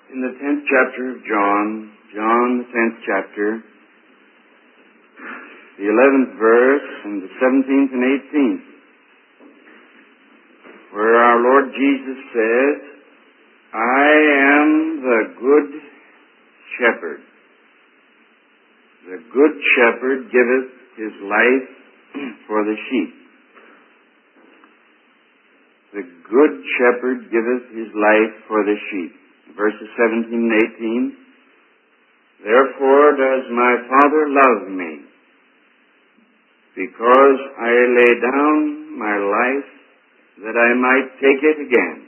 In the 10th chapter of John, the 10th chapter, the 11th verse, and the 17th and 18th, where our Lord Jesus says, I am the good shepherd. The good shepherd giveth his life for the sheep. The good shepherd giveth his life for the sheep. Verses 17 and 18. Therefore does my Father love me, because I lay down my life that I might take it again.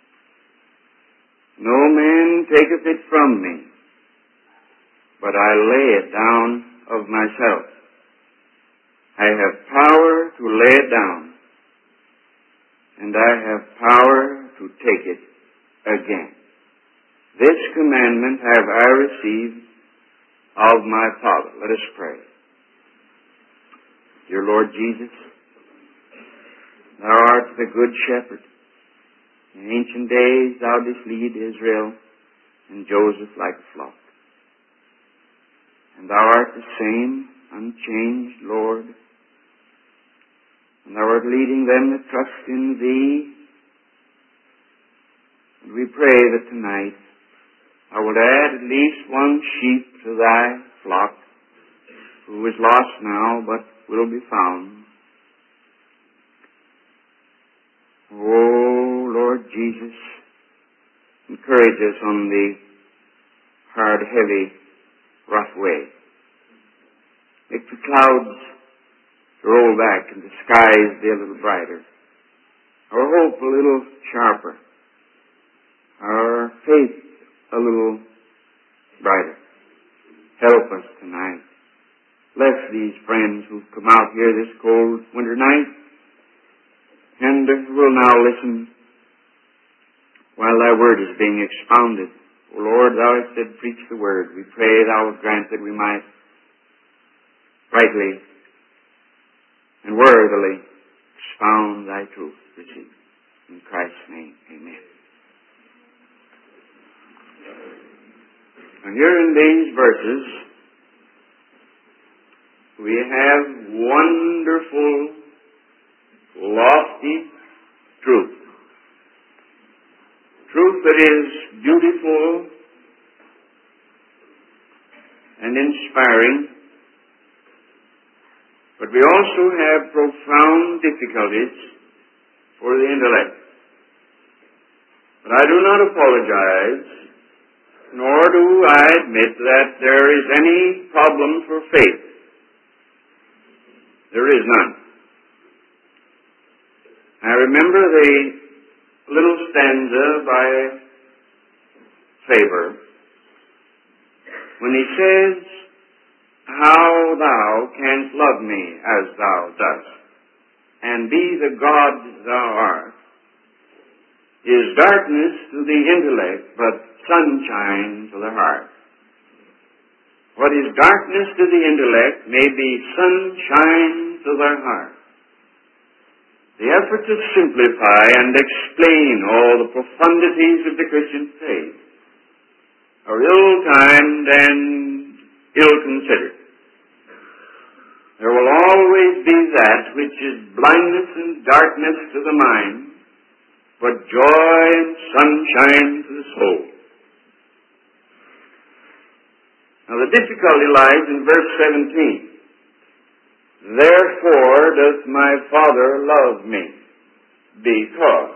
No man taketh it from me, but I lay it down of myself. I have power to lay it down, and I have power to take it again. This commandment have I received of my Father. Let us pray. Dear Lord Jesus, Thou art the good shepherd. In ancient days Thou didst lead Israel and Joseph like a flock. And Thou art the same, unchanged Lord. And Thou art leading them that trust in Thee. And we pray that tonight I will add at least one sheep to Thy flock, who is lost now, but will be found. Oh, Lord Jesus, encourage us on the hard, heavy, rough way. Make the clouds roll back and the skies be a little brighter. Our hope a little sharper. Our faith a little brighter. Help us tonight. Bless these friends who've come out here this cold winter night and will now listen while Thy word is being expounded. O Lord, Thou hast said, preach the word. We pray Thou would grant that we might rightly and worthily expound Thy truth this evening. In Christ's name, amen. And here in these verses, we have wonderful, lofty truth. Truth that is beautiful and inspiring, but we also have profound difficulties for the intellect. But I do not apologize, nor do I admit that there is any problem for faith. There is none. I remember the little stanza by Faber when he says, how thou canst love me as thou dost, and be the God thou art, is darkness to the intellect, but sunshine to the heart. What is darkness to the intellect may be sunshine to the heart. The effort to simplify and explain all the profundities of the Christian faith are ill-timed and ill-considered. There will always be that which is blindness and darkness to the mind, but joy and sunshine to the soul. Now the difficulty lies in verse 17. Therefore doth my Father love me, because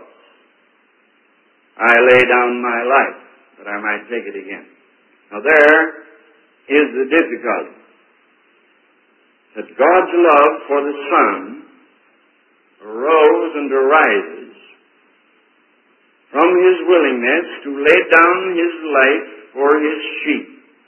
I lay down my life, that I might take it again. Now there is the difficulty. That God's love for the Son arose and arises from His willingness to lay down His life for His sheep.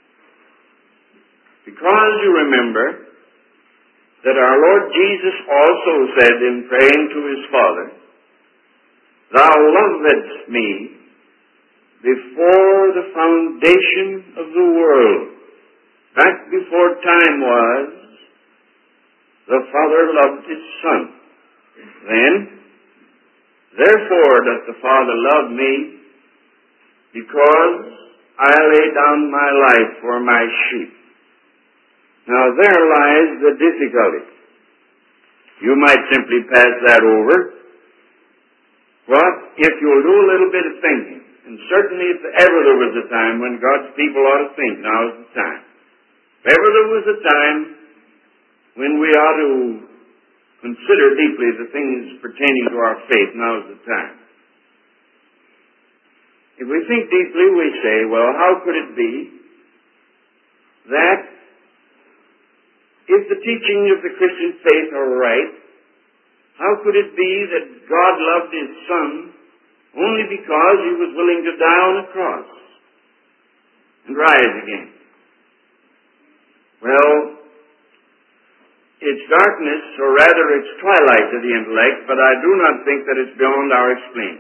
Because you remember that our Lord Jesus also said in praying to His Father, Thou lovedst me before the foundation of the world. Back before time was, the Father loved His Son. Then, therefore doth the Father love me, because I lay down my life for my sheep. Now there lies the difficulty. You might simply pass that over. But if you'll do a little bit of thinking, and certainly if ever there was a time when God's people ought to think, now's the time. If ever there was a time when we ought to consider deeply the things pertaining to our faith, now's the time. If we think deeply, we say, well, how could it be that if the teaching of the Christian faith are right, how could it be that God loved His Son only because He was willing to die on a cross and rise again? Well, it's darkness, or rather it's twilight to the intellect, but I do not think that it's beyond our explaining.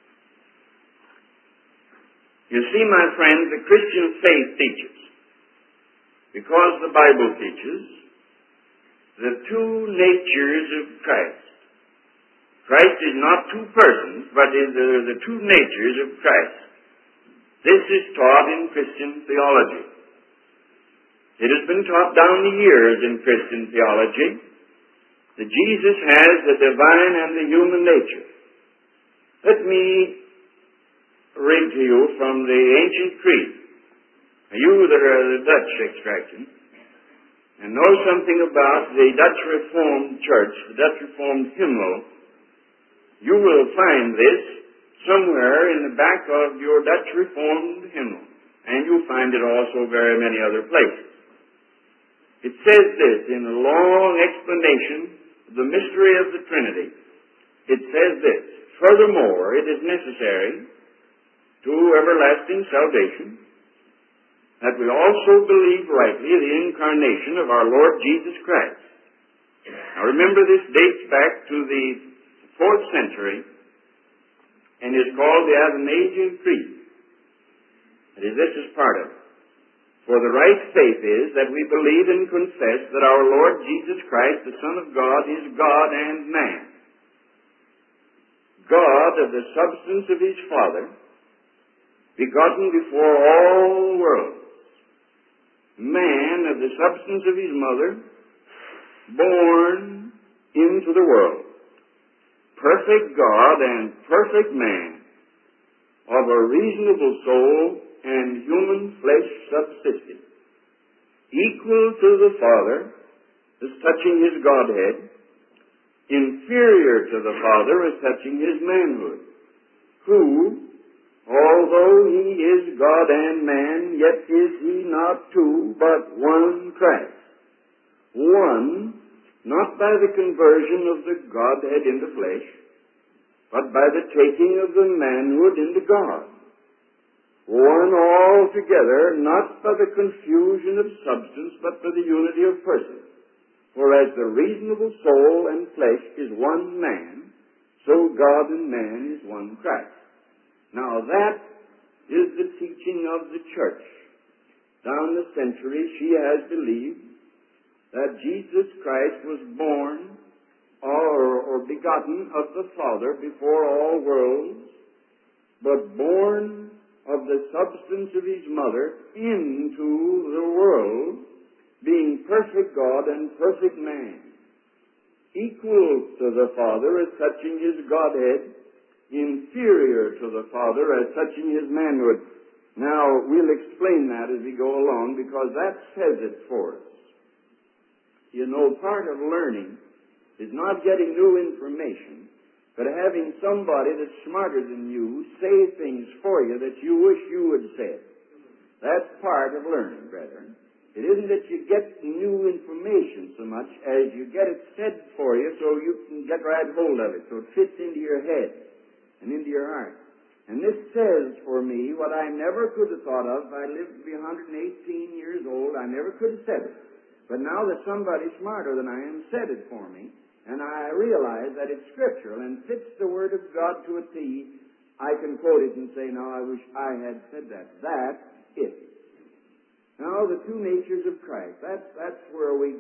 You see, my friend, the Christian faith teaches, because the Bible teaches, the two natures of Christ. Christ is not two persons, but they're the two natures of Christ. This is taught in Christian theology. It has been taught down the years in Christian theology that Jesus has the divine and the human nature. Let me read to you from the ancient creed. You that are the Dutch extraction and know something about the Dutch Reformed Church, the Dutch Reformed hymnal, you will find this somewhere in the back of your Dutch Reformed hymnal. And you'll find it also very many other places. It says this in a long explanation of the mystery of the Trinity. It says this, furthermore, it is necessary to everlasting salvation that we also believe rightly the incarnation of our Lord Jesus Christ. Now remember, this dates back to the 4th century and is called the Athanasian Creed. That is, this is part of it. For the right faith is that we believe and confess that our Lord Jesus Christ, the Son of God, is God and man. God of the substance of His Father, begotten before all worlds. Man of the substance of His mother, born into the world. Perfect God and perfect man, of a reasonable soul and human flesh subsisting, equal to the Father as touching His Godhead, inferior to the Father as touching His manhood, who, although He is God and man, yet is He not two, but one Christ. One, not by the conversion of the Godhead into flesh, but by the taking of the manhood into God. One altogether, not by the confusion of substance, but by the unity of person. For as the reasonable soul and flesh is one man, so God and man is one Christ. Now that is the teaching of the church. Down the centuries, she has believed that Jesus Christ was born or begotten of the Father before all worlds, but born of the substance of His mother into the world, being perfect God and perfect man, equal to the Father as touching His Godhead, inferior to the Father as touching His manhood. Now, we'll explain that as we go along, because that says it for us. You know, part of learning is not getting new information, but having somebody that's smarter than you say things for you that you wish you had said. That's part of learning, brethren. It isn't that you get new information so much as you get it said for you so you can get right hold of it, so it fits into your head and into your heart. And this says for me what I never could have thought of. I lived to be 118 years old. I never could have said it. But now that somebody smarter than I am said it for me, and I realize that it's scriptural and fits the Word of God to a T, I can quote it and say, now I wish I had said that. That's it. Now, the two natures of Christ. That's where we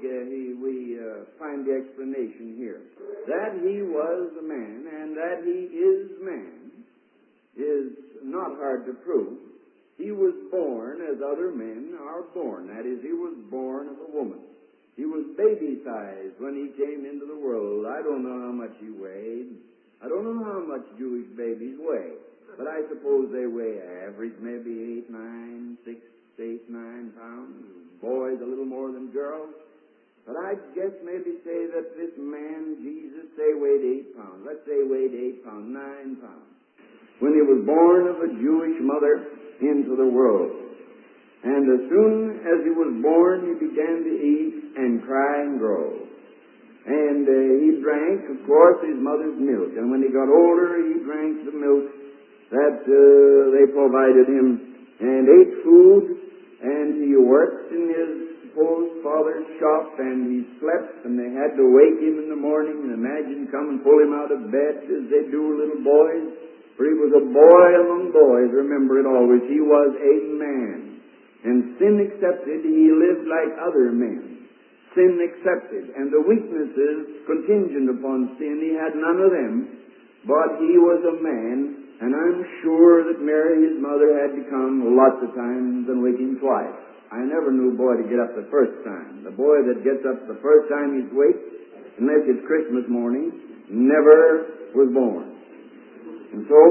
find the explanation here. That He was a man and that He is man is not hard to prove. He was born as other men are born. That is, he was born of a woman. He was baby-sized when he came into the world. I don't know how much he weighed. I don't know how much Jewish babies weigh. But I suppose they weigh average, maybe 6, 8, 9 pounds. Boys a little more than girls. But I'd guess maybe say that this man, Jesus, weighed 8 pounds. Let's say weighed 8 pounds, 9 pounds. When he was born of a Jewish mother into the world. And as soon as he was born, he began to eat and cry and grow. And he drank, of course, his mother's milk. And when he got older, he drank the milk that they provided him and ate food. And he worked in his father's shop, and he slept, and they had to wake him in the morning and imagine come and pull him out of bed as they do little boys. For he was a boy among boys, remember it always. He was a man. And sin accepted, he lived like other men. Sin accepted. And the weaknesses contingent upon sin, he had none of them. But he was a man, and I'm sure that Mary, his mother, had to come lots of times and wake him twice. I never knew a boy to get up the first time. The boy that gets up the first time he's waked, unless it's Christmas morning, never was born. And so,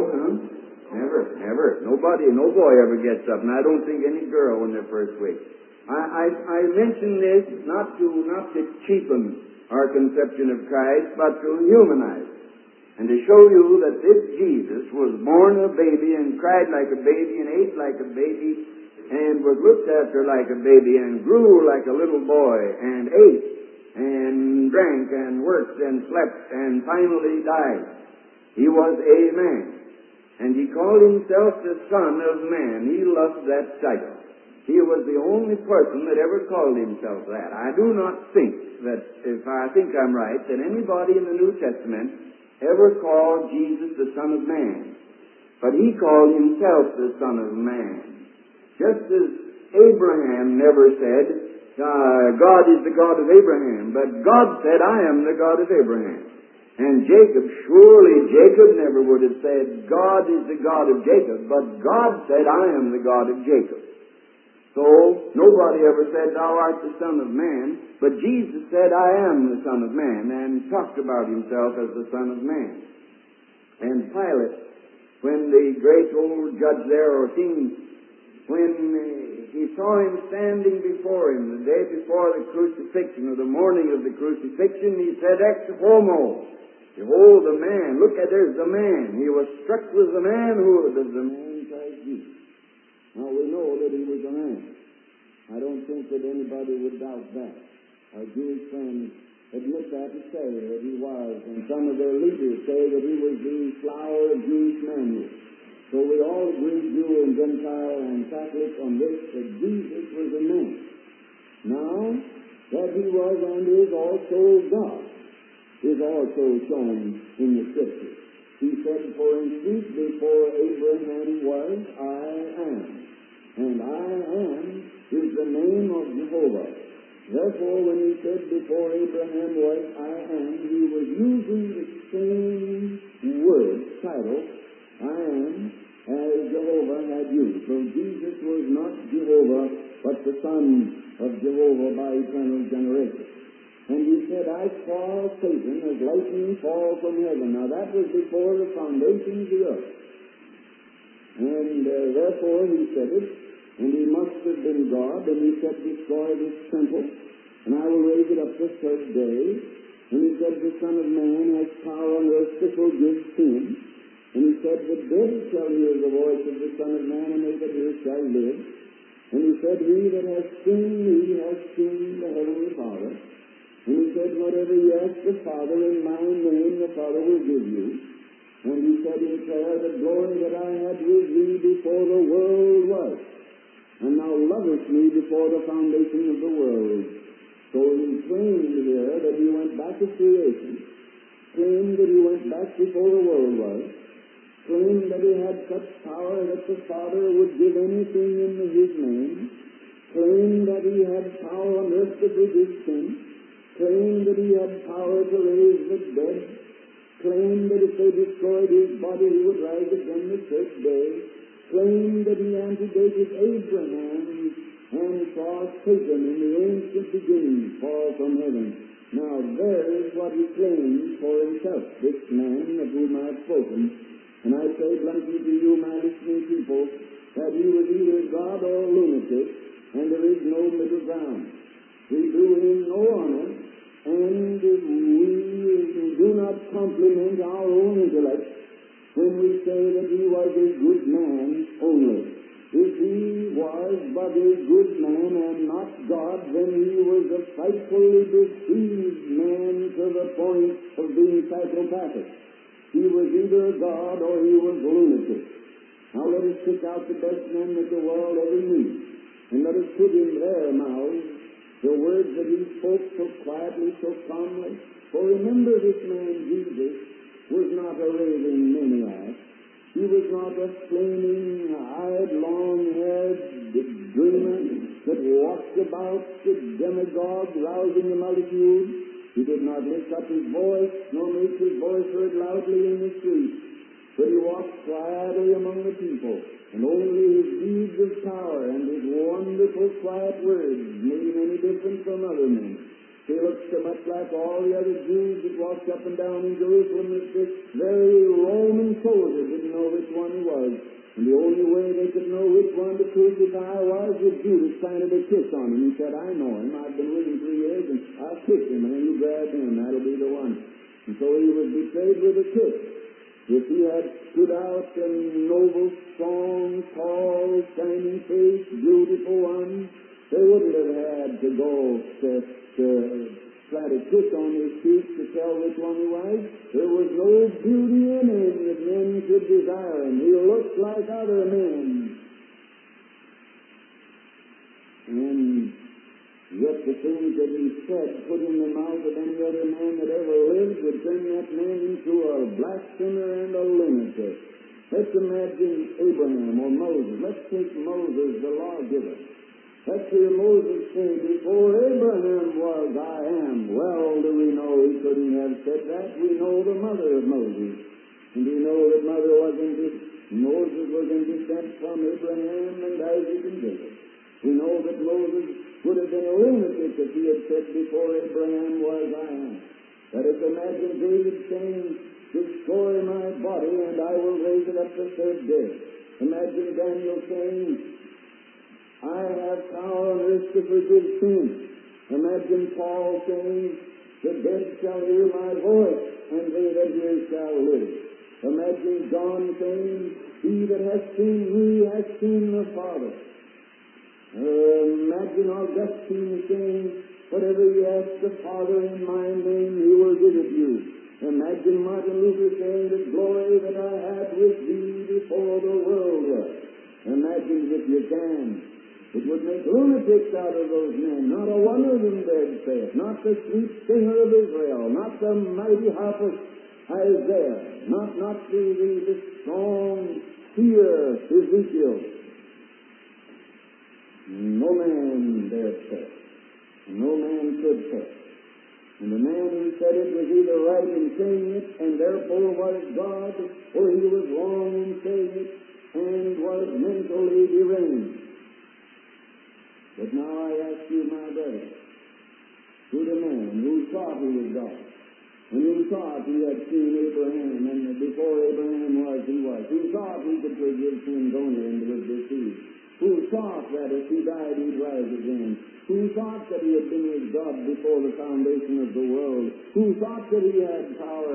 never. No boy ever gets up, and I don't think any girl when they're first waked. I mention this not to cheapen our conception of Christ, but to humanize it, and to show you that this Jesus was born a baby and cried like a baby and ate like a baby and was looked after like a baby and grew like a little boy and ate and drank and worked and slept and finally died. He was a man, and he called himself the Son of Man. He loved that title. He was the only person that ever called himself that. I do not think that, if I think I'm right, that anybody in the New Testament ever called Jesus the Son of Man. But he called himself the Son of Man. Just as Abraham never said, God is the God of Abraham, but God said, I am the God of Abraham. And surely Jacob never would have said, God is the God of Jacob, but God said, I am the God of Jacob. So, nobody ever said, thou art the Son of Man, but Jesus said, I am the Son of Man, and talked about himself as the Son of Man. And Pilate, when the great old judge there, or king, when he saw him standing before him the day before the crucifixion, or the morning of the crucifixion, he said, ex homo. Behold the man. Look at, there's the man. He was struck with the man. Who was the man? Christ Jesus. Now we know that he was a man. I don't think that anybody would doubt that. Our Jewish friends admit that and say that he was, and some of their leaders say that he was the flower of Jewish manhood. So we all agree, Jew and Gentile and Catholic, on this, that Jesus was a man. Now, that he was and is also God is also shown in the Scripture. He said, for instance, before Abraham was, I am. And I am is the name of Jehovah. Therefore, when he said, before Abraham was, I am, he was using the same word, title, I am, as Jehovah had used. So Jesus was not Jehovah, but the Son of Jehovah by eternal generation. And he said, I saw Satan as lightning fall from heaven. Now that was before the foundation of the earth. And therefore he said it, and he must have been God, and he said, destroy this temple, and I will raise it up the third day. And he said, the Son of Man has power on earth to forgive sin. And he said, the dead shall hear the voice of the Son of Man, and they that hear shall live. And he said, he that has seen me has seen the Heavenly Father. And he said, whatever you ask the Father in my name, the Father will give you. And he said in prayer, the glory that I had with thee before the world was, and thou lovest me before the foundation of the world. So he claimed here that he went back to creation, claimed that he went back before the world was, claimed that he had such power that the Father would give anything in his name, claimed that he had power on earth to forgive sin, claimed that he had power to raise the dead, claimed that if they destroyed his body, he would rise again the third day, claimed that he antedated Abraham and saw Satan in the ancient beginning fall from heaven. Now, there is what he claimed for himself, this man of whom I have spoken. And I say bluntly to you, my listening people, that he was either God or a lunatic, and there is no middle ground. We do him no honor, and we do not compliment our own intellect when we say that he was a good man only. If he was but a good man and not God, then he was a frightfully deceived man to the point of being psychopathic. He was either God or he was lunatic. Now let us pick out the best men that the world ever knew, and let us put in their mouths the words that he spoke so quietly, so calmly. For remember, this man Jesus was not a raving maniac. He was not a flaming-eyed, long-haired dreamer that walked about the demagogue, rousing the multitude. He did not lift up his voice, nor make his voice heard loudly in the streets, but he walked quietly among the people, and only his deeds of power and his wonderful quiet words made him any different from other men. He looked so much like all the other Jews that walked up and down in Jerusalem that this very Roman soldier didn't know which one he was. And the only way they could know which one to crucify was if Judas planted a kiss on him. He said, I know him. I've been with him 3 years, and I'll kiss him, and then you grab him. That'll be the one. And so he was betrayed with a kiss. If he had stood out a noble, strong, tall, shining face, beautiful one, they wouldn't have had to go to plant a kiss on his cheek to tell which one he was. There was no beauty in him that men should desire him. He looked like other men. And yet the things that he said put in the mouth of any other man that ever lived would turn that man into a blasphemer and a lunatic. Let's imagine Abraham or Moses. Let's take Moses, the lawgiver. Let's hear Moses say, before Abraham was, I am. Well, do we know he couldn't have said that? We know the mother of Moses. And we know that Moses was in descent from Abraham and Isaac and Jacob. We know that Moses would have been a lunatic if he had said, before Abraham was, I am. Let us imagine David saying, destroy my body and I will raise it up the 3rd day. Imagine Daniel saying, I have power on earth to forgive sin. Imagine Paul saying, the dead shall hear my voice, and they that hear shall live. Imagine John saying, he that has seen me has seen the Father. Imagine Augustine saying, whatever you ask the Father in my name, he will give it you. Imagine Martin Luther saying, the glory that I had with thee before the world was. Imagine if you can. It would make lunatics out of those men. Not a one of them dared say it. Not the sweet singer of Israel. Not the mighty harpist Isaiah. Not the strong seer Ezekiel. No man dared say it. No man could say it. And the man who said it was either right in saying it, and therefore was God, or he was wrong in saying it, and was mentally deranged. But now I ask you, my brother, to the man who thought he was God, and who thought he had seen Abraham, and before Abraham was, he was, who thought he could forgive sins only and was deceived, who thought that if he died he'd rise again, who thought that he had been with God before the foundation of the world, who thought that he had power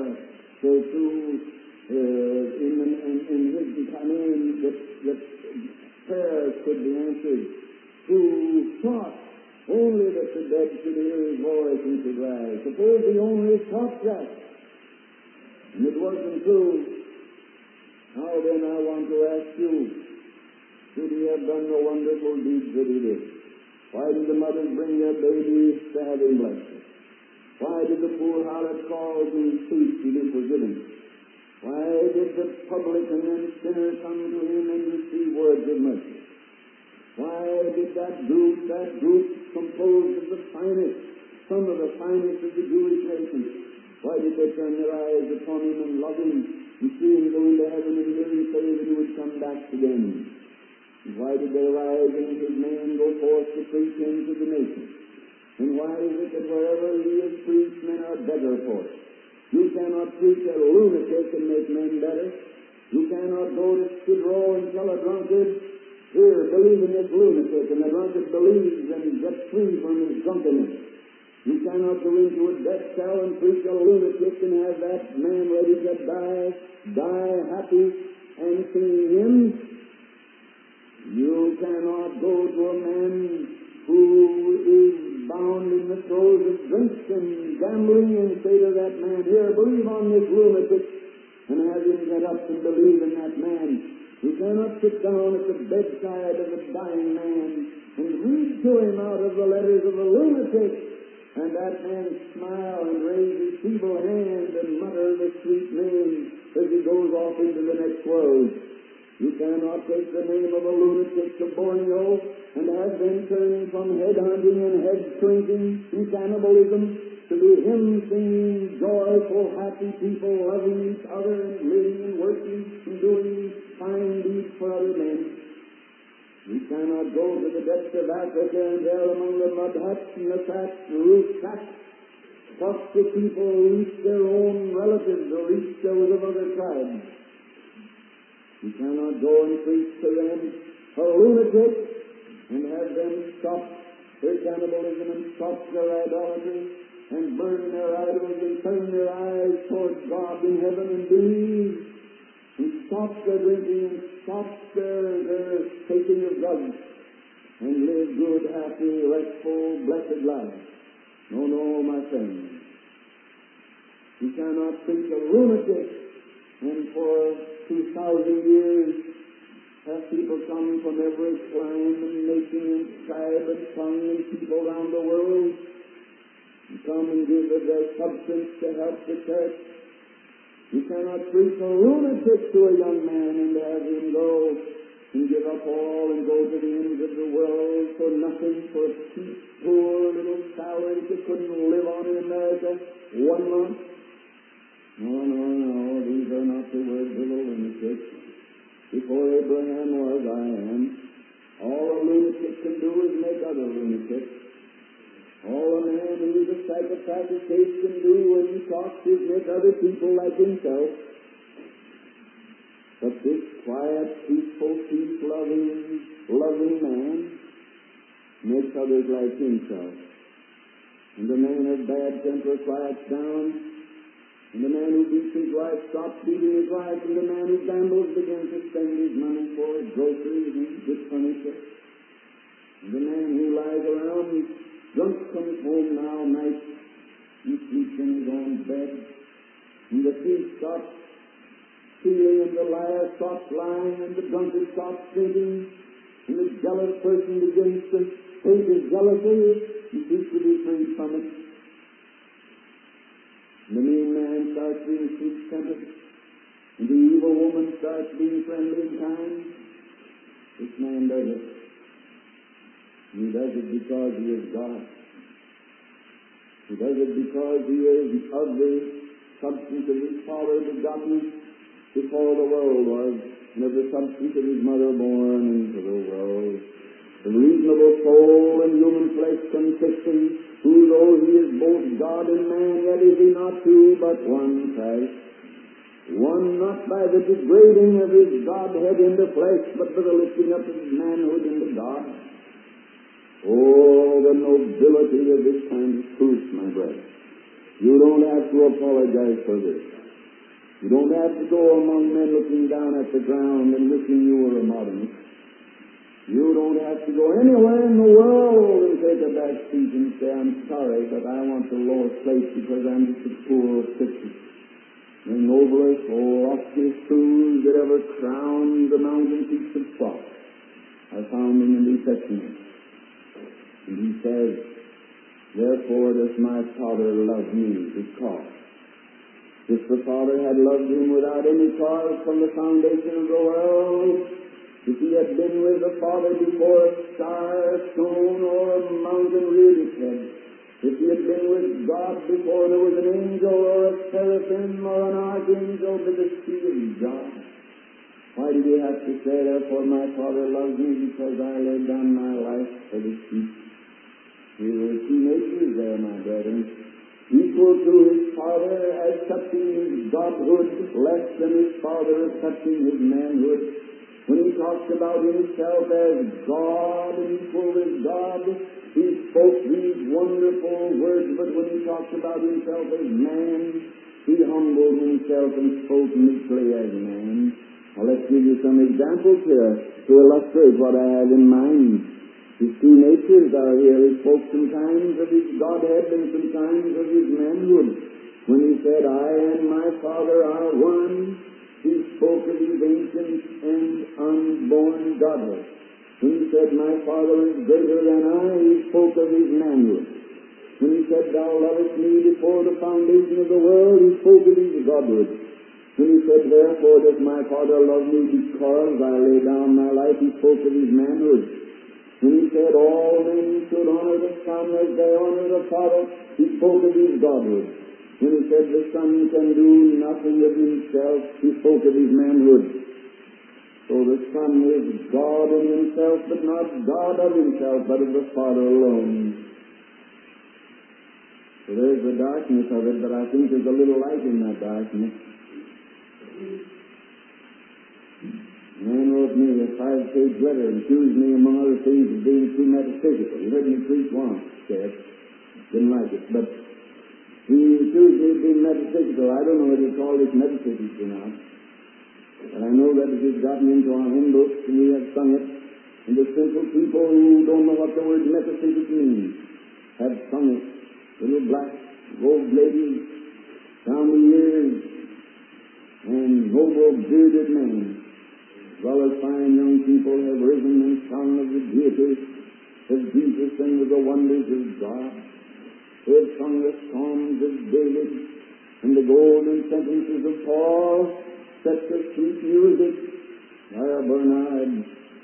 in his name that prayers could be answered, who thought only that the dead should hear his voice and should rise. Suppose he only thought that, and it wasn't true. How then, I want to ask you, should he have done the wonderful deeds that he did? Why did the mothers bring their babies to have him blessed? Why did the poor harlot call to cease to be forgiven? Why did the publican and sinner come to him and receive words of mercy? Why did that group composed of the finest, some of the finest of the Jewish nation, why did they turn their eyes upon him and love him and see him go into heaven and hear him say that he would come back again? And why did they rise and his man go forth to preach him to the nations? And why is it that wherever he is preached, men are better for it? You cannot preach a lunatic and make men better. You cannot go to Skid Row and tell a drunkard, here, believe in this lunatic, and the drunkard believes and gets free from his drunkenness. You cannot go into a death cell and preach a lunatic and have that man ready to die happy and singing hymns. You cannot go to a man who is bound in the throes of drink and gambling and say to that man, here, believe on this lunatic, and have him get up and believe in that man. You cannot sit down at the bedside of a dying man and read to him out of the letters of a lunatic, and that man smile and raise his feeble hand and mutter the sweet name as he goes off into the next world. You cannot take the name of a lunatic to Borneo and have them turn from head hunting and head shrinking and cannibalism to be hymn-singing, joyful, happy people, loving each other and living and working and doing fine deeds for other men. You cannot go to the depths of Africa and there among the mud huts and the thatched roof huts talk to people who reach their own relatives or reach those of other tribes. You cannot go and preach to them a lunatic and have them stop their cannibalism and stop their idolatry and burn their idols and turn their eyes towards God in heaven and believe and stop their drinking and stop their taking of drugs and live good, happy, restful, blessed lives. No, my friends. You cannot preach a lunatic and for 2,000 years have people come from every clime and nation and tribe and tongue and people around the world and come and give of their substance to help the church. You cannot preach a lunatic to a young man and have him go and give up all and go to the ends of the world for nothing, for a cheap, poor little salary that couldn't live on in America 1 month. No, these are not the words of a lunatic. Before Abraham was, I am. All a lunatic can do is make other lunatics. All a man who is a psychopathic case can do when he talks is make other people like himself. But this quiet, peaceful, peace-loving man makes others like himself. And the man of bad temper quiets down. And the man who beats his wife stops beating his wife, and the man who gambles begins to spend his money for groceries and good furniture. And the man who lies around drunk comes home now night and sleeps in his own bed. And the thief stops stealing, and the liar stops lying, and the drunkard stops drinking, and the jealous person begins to hate his jealousy and seeks to be freed from it. The mean man starts being sweet-tempered, and the evil woman starts being friendly and kind. This man does it. And he does it because he is God. He does it because he is of the substance of his Father begotten before the world was, and of the substance of his mother born into the world. The reasonable soul and human flesh consisting, who though he is both God and man, yet is he not two, but one Christ. One not by the degrading of his Godhead into flesh, but by the lifting up of his manhood into God. Oh, the nobility of this kind of truth, my brother. You don't have to apologize for this. You don't have to go among men looking down at the ground and wishing you were a modernist. You don't have to go anywhere in the world and take a back seat and say, I'm sorry, but I want the lowest place because I'm just a poor Christian. The noblest, loftiest truths that ever crowned the mountain peaks of thought are found in the New Testament. And he says, therefore does my Father love me because if the Father had loved him without any cause from the foundation of the world, if he had been with the Father before a star, a stone, or a mountain reared its head, If he had been with God before there was an angel or a seraphim or an archangel with the Spirit of God, why did he have to say, therefore my Father loves me because I laid down my life for the sheep? There were two natures there, my brethren. Equal to his Father as touching his godhood, less than his Father as touching his manhood. When he talks about himself as God and equal with God, he spoke these wonderful words, but when he talks about himself as man, he humbled himself and spoke meekly as man. Now let's give you some examples here to illustrate what I have in mind. His two natures are here. He spoke sometimes of his Godhead and sometimes of his manhood. When he said, I and my Father are one, he spoke of his ancient and unborn Godhead. When he said, my Father is greater than I, he spoke of his manhood. When he said, thou lovest me before the foundation of the world, he spoke of his Godhood. When he said, therefore does my Father love me because I lay down my life, he spoke of his manhood. When he said, all men should honor the Son as they honor the Father, he spoke of his Godhood. When he said, the Son can do nothing of himself, he spoke of his manhood. So the Son is God in himself, but not God of himself, but of the Father alone. So there's the darkness of it, but I think there's a little light in that darkness. A man wrote me a 5-page letter and accused me, among other things, of being too metaphysical. He heard me preach once, said. Didn't like it, but he accused me of being metaphysical. I don't know whether he called it metaphysics or not. But I know that it has gotten into our hymn books and we have sung it. And the simple people who don't know what the word metaphysics means have sung it. Little black-robed ladies down the years and noble bearded men, as well as fine young people, have risen and sung of the deity of Jesus and of the wonders of God. They have sung the Psalms of David and the golden sentences of Paul, such a sweet music, or a Bernard,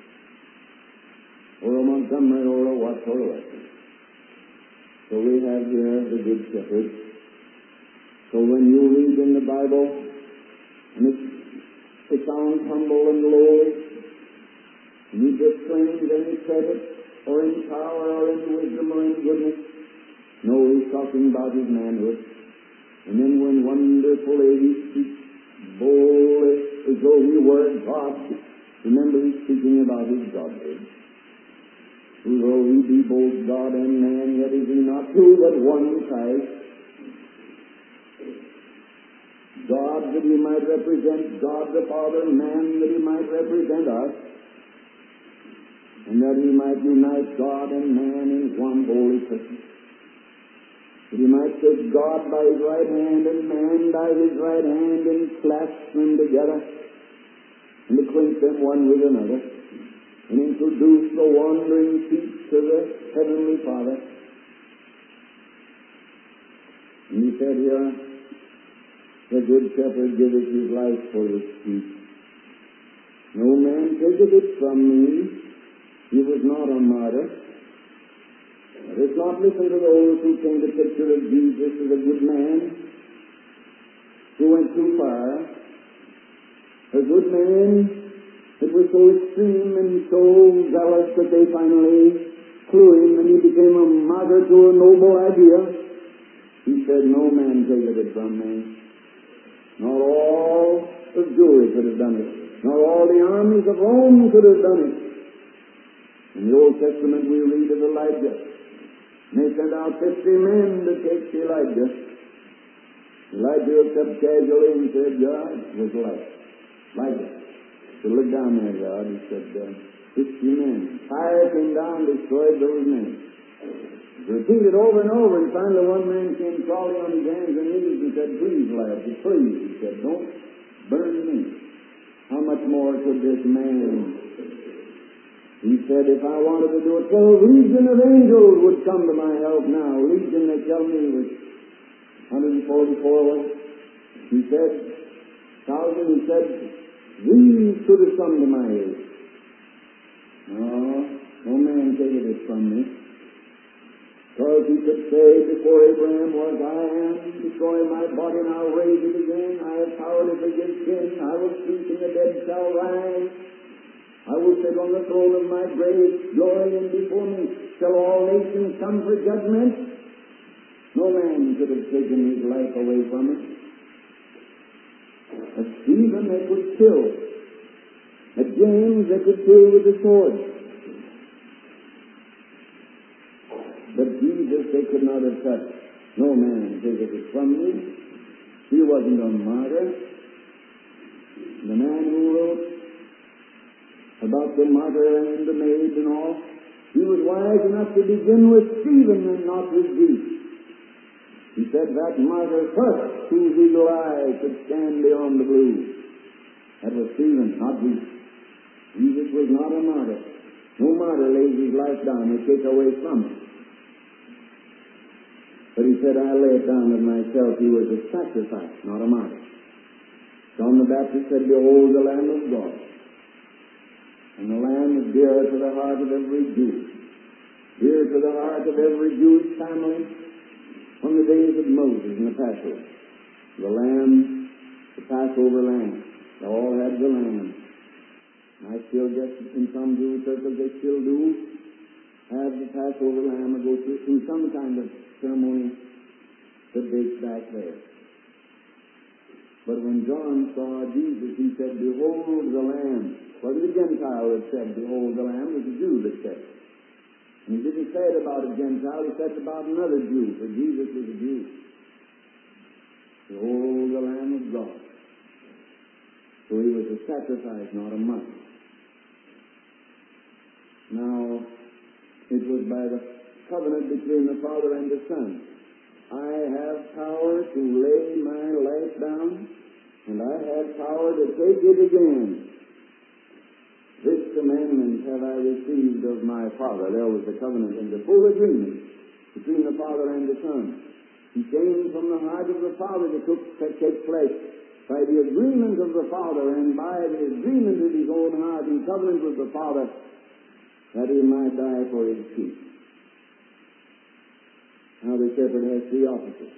or a Montgomery, or a Watts, or a Wesley. So we have here the Good Shepherd. So when you read in the Bible, and it sounds humble and lowly, and he disclaims any credit, or in power, or in wisdom, or in goodness, no, he's talking about his manhood. And then when wonderful ladies speak boldly, as though he were God, remember he's speaking about his Godhead. Though he be both God and man, yet is he not two, but one Christ. God that he might represent God the Father, man that he might represent us, and that he might unite God and man in one holy person. That he might take God by his right hand and man by his right hand and clasp them together and acquaint them one with another and introduce the wandering feet to the Heavenly Father. And he said here, the Good Shepherd giveth his life for his sheep. No man taketh it from me. He was not a martyr. Let us not listen to those who paint a picture of Jesus as a good man who went too far. A good man that was so extreme and so zealous that they finally slew him and he became a martyr to a noble idea. He said, no man taketh it from me. Not all of Jewry could have done it. Not all the armies of Rome could have done it. In the Old Testament we read of Elijah. They sent out 50 men to take Elijah. Elijah looked up casually and said, God, it was Elijah. So look down there, God. He said, 50 men. Fire came down, destroyed those men. Repeated over and over, and finally one man came crawling on his hands and knees and said, please, lads, please. He said, don't burn me. How much more could this man? He said, if I wanted to do it, 12 legion of angels would come to my help now. Legion, they tell me, was 144. He said, 1,000, he said, these should have come to my aid. No man taketh it from me. Because he could say before Abraham was, I am, destroy my body and I'll raise it again. I have power to forgive sin. I will speak and the dead shall rise. I will sit on the throne of my grace, glory, and before me shall all nations come for judgment. No man could have taken his life away from it. At Stephen they could kill. At James they could kill with the sword. But Jesus they could not have touched. No man taketh it from me. He wasn't a martyr. The man who wrote about the martyr and the maid and all, he was wise enough to begin with Stephen and not with Jesus. He said that martyr first, whose eagle eye could stand beyond the blue. That was Stephen, not Jesus. Jesus was not a martyr. No martyr lays his life down and take away from it. But he said, I lay it down of myself. He was a sacrifice, not a martyr. John the Baptist said, behold the Lamb of God. And the Lamb is dear to the heart of every Jew. Dear to the heart of every Jewish family from the days of Moses and the Passover. The Lamb, the Passover Lamb. They all had the Lamb. And I still guess in some Jewish circles they still do have the Passover Lamb or go through some kind of ceremony that dates back there. But when John saw Jesus, he said, behold the Lamb. It wasn't a Gentile that said, behold the Lamb. It was a Jew that said it. And he didn't say it about a Gentile. He said it about another Jew, for Jesus was a Jew. Behold the Lamb of God. So he was a sacrifice, not a martyr. Now, it was by the covenant between the Father and the Son. I have power to lay my life down, and I have power to take it again. This commandment have I received of my Father. There was the covenant and the full agreement between the Father and the Son. He came from the heart of the Father to take flesh by the agreement of the Father and by the agreement of his own heart in covenant with the Father, that he might die for his sheep. Now the shepherd has three offices.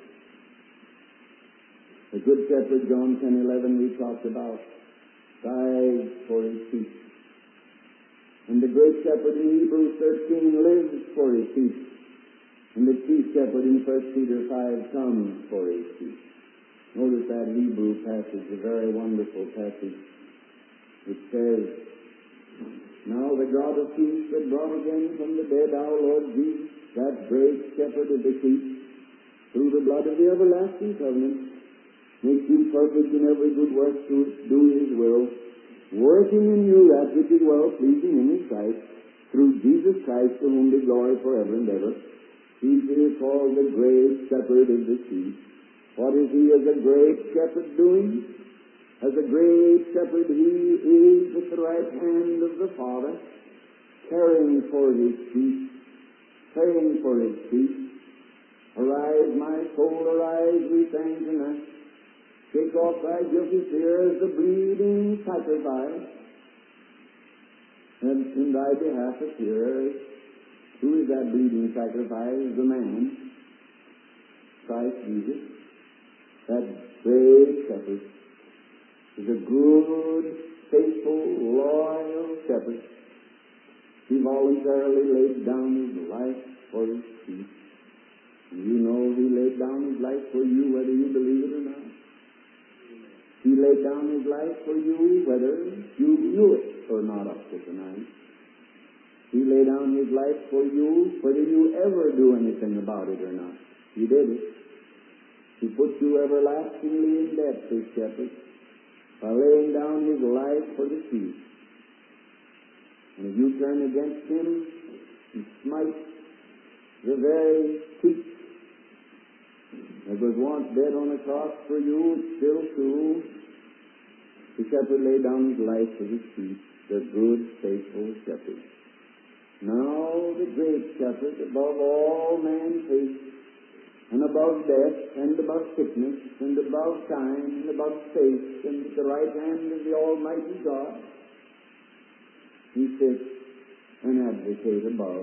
The good shepherd, John 10:11, we talked about, died for his sheep. And the great shepherd in Hebrews 13 lives for his sheep. And the chief shepherd in 1 Peter 5 comes for his sheep. Notice that Hebrew passage, a very wonderful passage. It says, now the God of peace that brought again from the dead our Lord Jesus, that great shepherd of the sheep, through the blood of the everlasting covenant, makes you perfect in every good work to do his will, working in you that which is well pleasing in his sight, through Jesus Christ, to whom be glory forever and ever. He is called the great shepherd of the sheep. What is he as a great shepherd doing? As a great shepherd, he is at the right hand of the Father, caring for his sheep, praying for his sheep. Arise, my soul, arise, we sang tonight. Take off thy guilty fears, the bleeding sacrifice, and in thy behalf appears. Who is that bleeding sacrifice? The man, Christ Jesus. That great shepherd is a good, faithful, loyal shepherd. He voluntarily laid down his life for his sheep. And you know he laid down his life for you whether you believe it or not. He laid down his life for you whether you knew it or not up to tonight. He laid down his life for you whether you ever do anything about it or not. He did it. He put you everlastingly in debt, this shepherd, by laying down his life for the sheep. And if you turn against him and smite the very sheep that was once dead on the cross for you, it's still true. The shepherd laid down his life for the sheep, the good, faithful shepherd. Now the great shepherd, above all man's faith, and above death, and above sickness, and above time, and above space, and at the right hand of the Almighty God, he sits an advocate above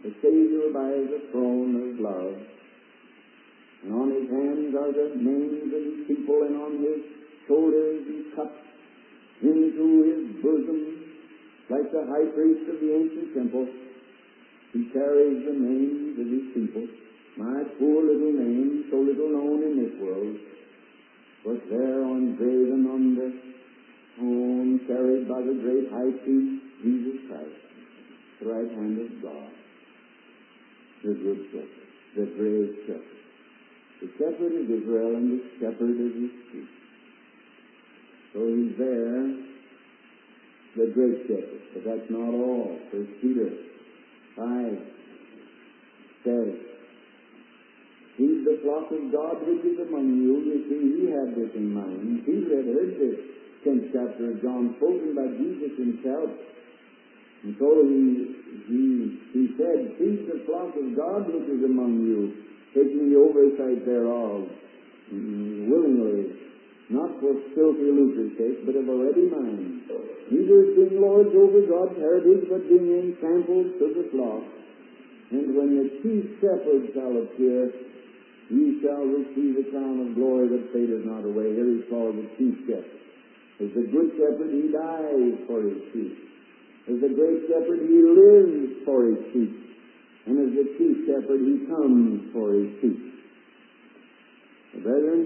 the Savior by the throne of love. And on his hands are the names of his people, and on his shoulders he cuts into his bosom, like the high priest of the ancient temple. He carries the names of his people. My poor little name, so little known in this world, was there engraven on the stone, carried by the great high priest, Jesus Christ, the right hand of God, the good shepherd, the great shepherd. The shepherd of Israel and the shepherd of his sheep. So he's there, the great shepherd. But that's not all. 1 Peter 5 says, "Feed the flock of God which is among you." You see, he had this in mind. Peter had heard this 10th chapter of John spoken by Jesus himself. And so he said, "Feed the flock of God which is among you, taking the oversight thereof, willingly, not for filthy lucre's sake, but of a ready mind, neither being lords over God's heritage, but being ensampled to the flock. And when the chief shepherd shall appear, ye shall receive a crown of glory that fadeth not away." Here he's called the chief shepherd. As the good shepherd, he dies for his sheep. As the great shepherd, he lives for his sheep. And as the chief shepherd, he comes for his sheep. Brethren,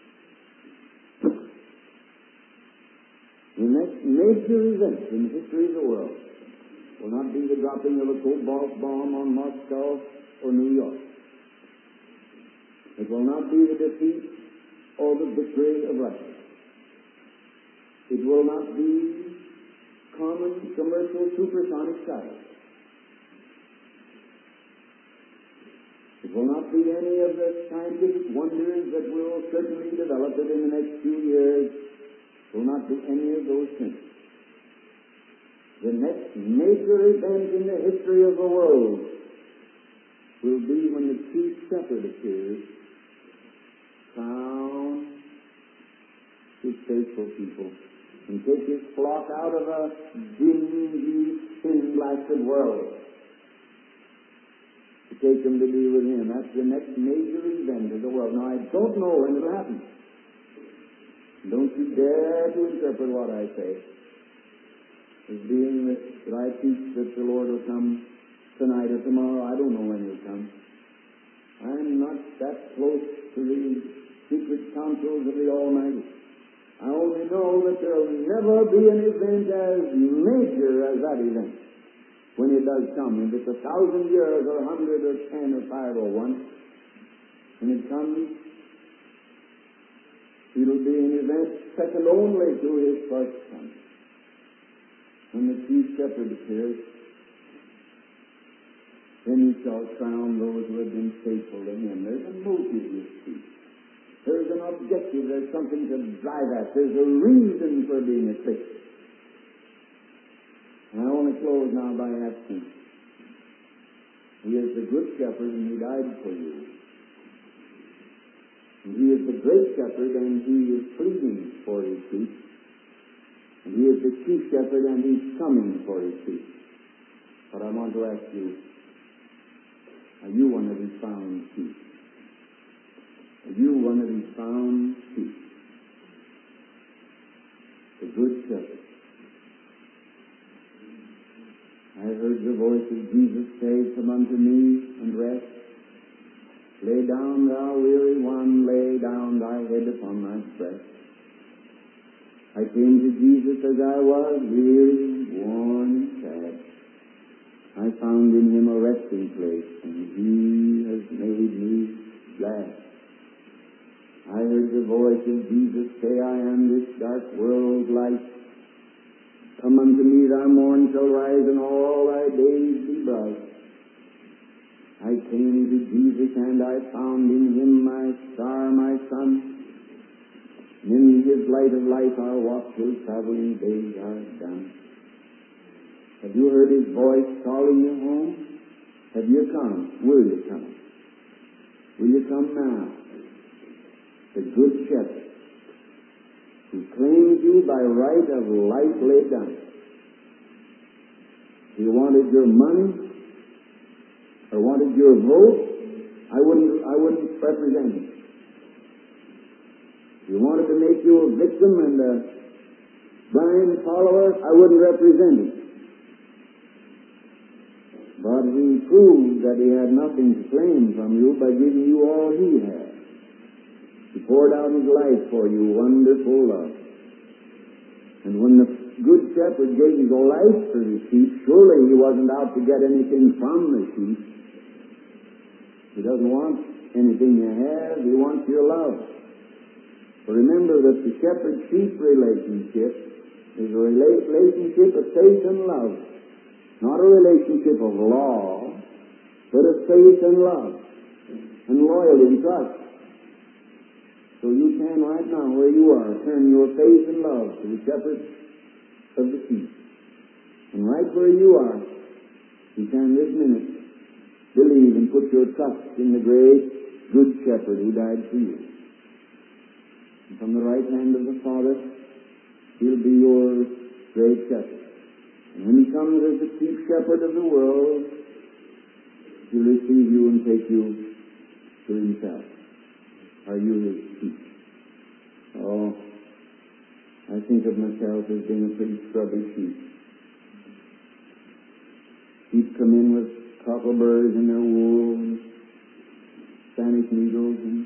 the next major event in the history of the world will not be the dropping of a cobalt bomb on Moscow or New York. It will not be the defeat or the victory of Russia. It will not be common commercial supersonic satellites. It will not be any of the scientific wonders that will certainly develop it in the next few years. It will not be any of those things. The next major event in the history of the world will be when the chief shepherd appears, found his faithful people, and take his flock out of a dingy, sin-blasted world, to take them to be with him. That's the next major event of the world. Now, I don't know when it'll happen. Don't you dare to interpret what I say as being that I teach that the Lord will come tonight or tomorrow. I don't know when he'll come. I'm not that close to the secret counsels of the Almighty. I only know that there will never be an event as major as that event when it does come. If it's 1,000 years or 100 or 10 or 5 or 1, when it comes, it'll be an event second only to his first coming. When the chief shepherd appears, then he shall crown those who have been faithful to him. There's a motive, you see. There's an objective. There's something to drive at. There's a reason for being afflicted. And I want to close now by asking, he is the good shepherd and he died for you. And he is the great shepherd and he is pleading for his sheep. And he is the chief shepherd and he's coming for his sheep. But I want to ask you, are you one of his found sheep? Are you one of his found sheep? The good shepherd. I heard the voice of Jesus say, "Come unto me and rest. Lay down, thou weary one, lay down thy head upon my breast." I came to Jesus as I was, weary, worn, and sad. I found in him a resting place, and he has made me glad. I heard the voice of Jesus say, "I am this dark world's light. Come unto me, thy morn shall rise, and all thy days be bright." I came to Jesus, and I found in him my star, my sun. In his light of life I'll walk till traveling days are done. Have you heard his voice calling you home? Have you come? Will you come? Will you come now? The good shepherd who claims you by right of life laid down. He wanted your money. or wanted your vote, I wouldn't represent it. If you wanted to make you a victim and a blind follower, I wouldn't represent it. But he proved that he had nothing to claim from you by giving you all he had. He poured out his life for you, wonderful love. And when the good shepherd gave his life for the sheep, surely he wasn't out to get anything from the sheep. He doesn't want anything you have, he wants your love. But remember that the shepherd-sheep relationship is a relationship of faith and love. Not a relationship of law, but of faith and love, and loyalty and trust. So you can right now, where you are, turn your faith and love to the shepherd of the sheep. And right where you are, you can this minute believe and put your trust in the great good shepherd who died for you. And from the right hand of the Father, he'll be your great shepherd. And when he comes as the chief shepherd of the world, he'll receive you and take you to himself. Are you his sheep? Oh, I think of myself as being a pretty scrubby sheep. Sheep come in with cockleburs in their wool and Spanish needles and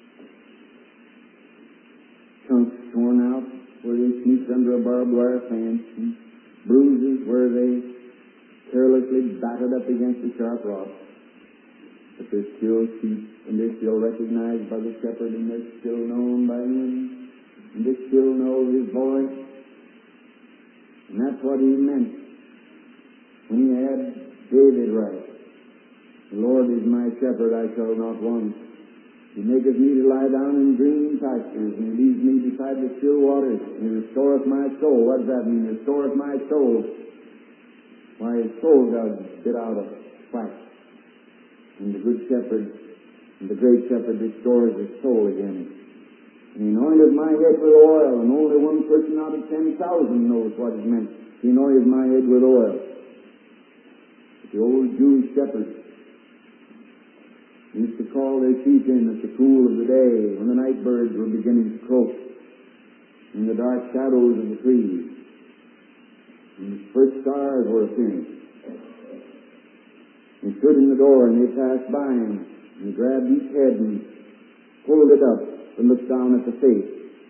chunks torn out where they sneaked under a barbed wire fence and bruises where they carelessly battered up against the sharp rock. But they're still sheep, and they're still recognized by the shepherd, and they're still known by him, and they still know his voice. And that's what he meant when he had David right. The Lord is my shepherd, I shall not want. He maketh me to lie down in green pastures, and he leads me beside the still waters, and he restoreth my soul. What does that mean? Restoreth my soul. Why, his soul does get out of whack. And the good shepherd, and the great shepherd restores his soul again. And he anointed my head with oil, and only one person out of 10,000 knows what it meant. He anointed my head with oil. But the old Jewish shepherds used to call their sheep in at the cool of the day, when the night birds were beginning to croak, in the dark shadows of the trees, and the first stars were appearing. He stood in the door, and they passed by him, and he grabbed each head and pulled it up and looked down at the face.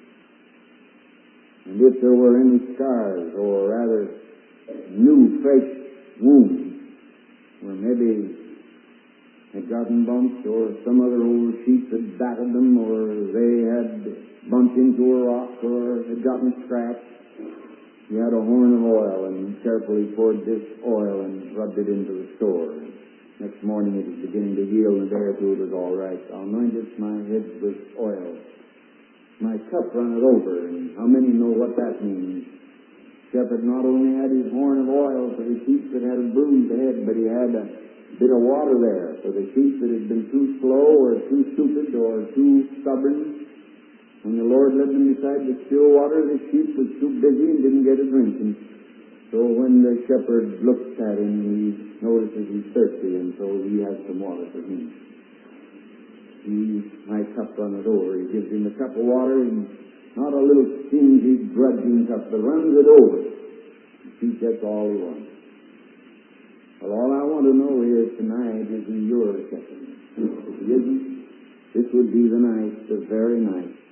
And if there were any scars, or rather new, fresh wounds, where maybe had gotten bumped, or some other old sheep had battered them, or they had bumped into a rock, or had gotten scratched, he had a horn of oil, and carefully poured this oil and rubbed it into the store. Next morning it was beginning to yield, and a day or two it was all right. I anointed my head with oil. My cup runneth over, and how many know what that means? Shepherd not only had his horn of oil for the sheep that had a bruised head, but he had a bit of water there for the sheep that had been too slow or too stupid or too stubborn. When the Lord led them beside the still water, the sheep was too busy and didn't get a drink. And so when the shepherd looks at him, he notices he's thirsty, and so he has some water for him. My cup runneth over. He gives him a cup of water, and not a little stingy, grudging cup, but runs it over. He gets all he wants. Well, all I want to know is tonight, is he your shepherd? If he isn't, this would be the night, the very night,